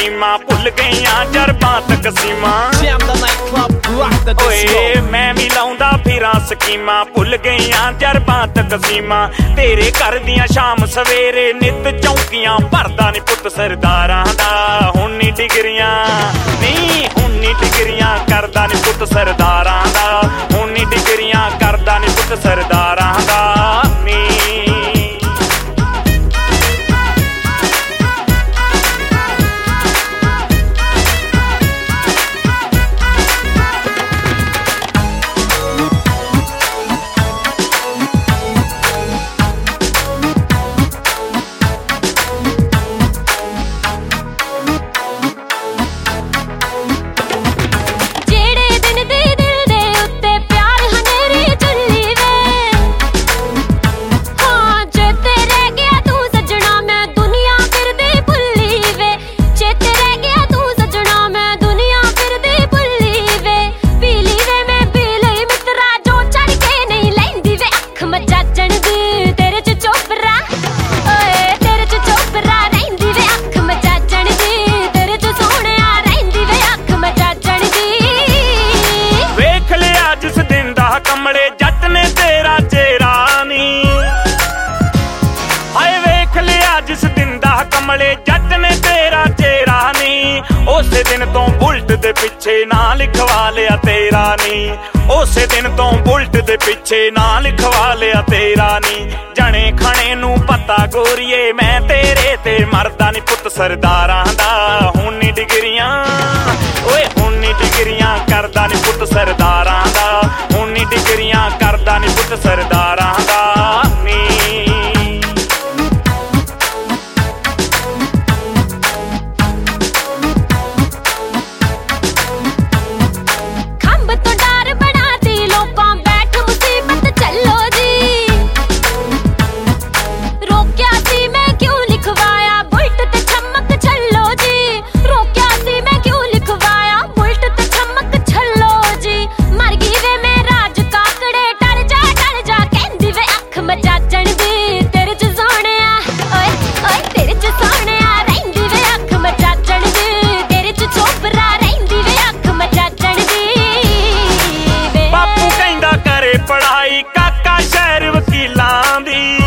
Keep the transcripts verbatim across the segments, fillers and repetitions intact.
ਸਕੀਮਾਂ ਭੁੱਲ ਗਈਆਂ ਜਰਬਾਂ ਤਕਸੀਮਾਂ ਓਏ ਮੈਂ ਵੀ ਲਾਉਂਦਾ ਫਿਰਾਂ ਸਕੀਮਾਂ ਭੁੱਲ ਗਈਆਂ ਜਰਬਾਂ ਤਕਸੀਮਾਂ ਤੇਰੇ ਘਰ ਦੀਆਂ ਸ਼ਾਮ ਸਵੇਰੇ ਨਿੱਤ ਚੌਂਕੀਆਂ ਭਰਦਾ ਨੀ ਪੁੱਤ ਸਰਦਾਰਾਂ ਦਾ ਹੁਣ ਨੀ ਡਿਗਰੀਆਂ ਨਹੀਂ ਹੁਣ ਨੀ ਡਿਗਰੀਆਂ ਕਰਦਾ ਨੀ ਪੁੱਤ ਸਰਦਾਰਾਂ ਦਾ ਹੁਣ ਨੀ ਡਿਗਰੀਆਂ ਕਰਦਾ ਨੀ ਪੁੱਤ ਸਰਦਾਰਾਂ ਦਾ ਨੀ ਕਮਲੇ ਜੱਟ ਨੇ ਤੇਰਾ ਚਿਹਰਾ ਨੀ ਹਾਏ ਵੇਖ ਲਿਆ ਜਿਸ ਦਿਨ ਦਾ ਕਮਲੇ ਜੱਟ ਨੇ ਤੇਰਾ ਚਿਹਰਾ ਨੀ ਉਸੇ ਦਿਨ ਤੋਂ ਬੁਲਟ ਦੇ ਪਿੱਛੇ ਨਾਂ ਲਿਖਵਾ ਲਿਆ ਤੇਰਾ ਨੀ ਉਸੇ ਦਿਨ ਤੋਂ ਬੁਲਟ ਦੇ ਪਿੱਛੇ ਨਾਂ ਲਿਖਵਾ ਲਿਆ ਤੇਰਾ ਨੀ ਜਣੇ ਖਾਣੇ ਨੂੰ ਪਤਾ ਗੋਰੀਏ ਮੈਂ ਤੇਰੇ ਤੇ ਮਰਦਾ ਨੀ ਪੁੱਤ ਸਰਦਾਰਾਂ ਦਾ ਹੁਣ ਨੀ ਡਿਗਰੀਆਂ ਓਏ ਹੁਣ ਨੀ ਡਿਗਰੀਆਂ ਕਰਦਾ ਨੀ ਪੁੱਤ ਸਰਦਾਰਾਂ ਦਾ ਹੁਣ ਨੀ ਡਿਗਰੀਆਂ ਕਰਦਾ ਨੀ ਪੁੱਤ ਸਰਦਾਰਾਂ ਦਾ ਨੀ ਪੜਾਈ ਕਾਕਾ ਸ਼ਹਿਰ ਵਕੀਲਾਂ ਦੀ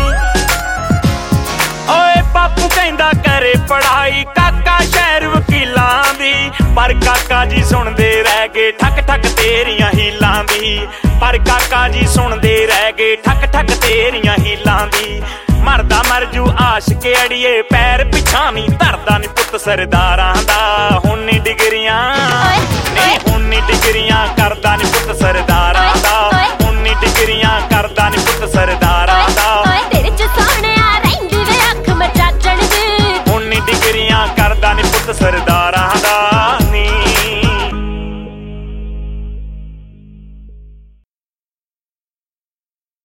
ਓਏ ਬਾਪੂ ਕਹਿੰਦਾ ਕਰੇ ਪੜਾਈ ਕਾਕਾ ਸ਼ਹਿਰ ਵਕੀਲਾਂ ਦੀ ਪਰ ਕਾਕਾ ਜੀ ਸੁਣਦੇ ਰਹਿ ਗਏ ਠੱਕ ਠੱਕ ਤੇਰੀਆਂ ਹੀਲਾਂ ਦੀ ਪਰ ਕਾਕਾ ਜੀ ਸੁਣਦੇ ਰਹਿ ਗਏ ਠੱਕ ਠੱਕ ਤੇਰੀਆਂ ਹੀਲਾਂ ਦੀ ਮਰਦਾ ਮਰਜੂ ਆਸ਼ਕੇ ਅੜੀਏ ਪੈਰ ਪਿਛਾਂ ਨੀ ਧਰਦਾ ਨੀ ਪੁੱਤ ਸਰਦਾਰਾਂ ਦਾ ਹੁਣ ਨੀ ਡਿਗਰੀਆਂ ਨਹੀਂ